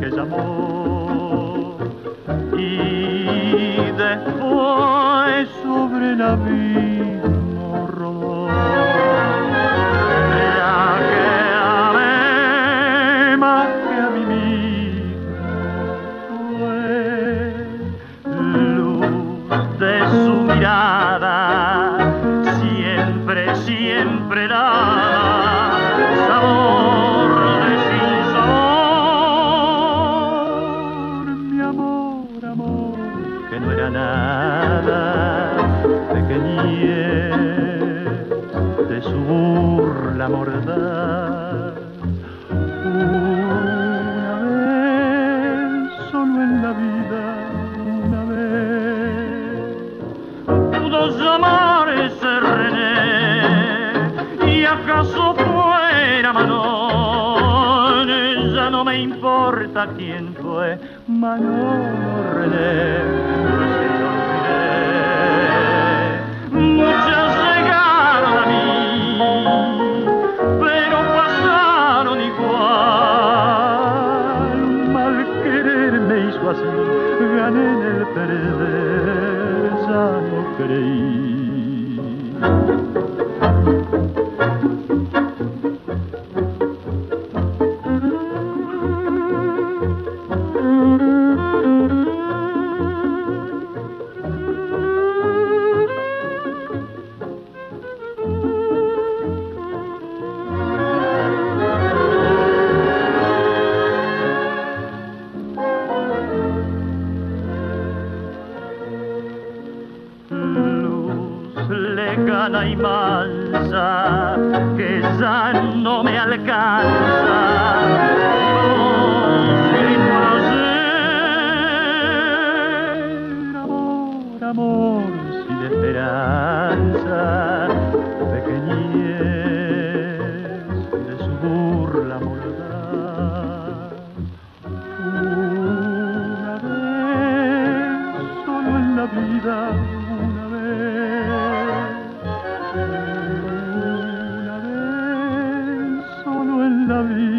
que llamó y después sobre el abismo rodó. La que amé más que a mí mismo fue luz de su mirada, siempre, siempre daba sabor de sin sabor. Mi amor, amor, que no era nada, pequeñez de su burla mordaz. Una vez, solo en la vida, una vez, pudo llamarse René, y acaso fuera Manon, ya no me importa quién fue, Manon o René, si lo olvidé. Muchas llegaron a mí, pero pasaron igual. Mal querer me hizo así, gané en el perder, ya no creí. Lejana y mansa, que ya no me alcanza. Grito al ayer, amor, amor, sin esperanza, pequeñez de su burla mordaz. Una vez, solo en la vida, una vez, solo en la vida.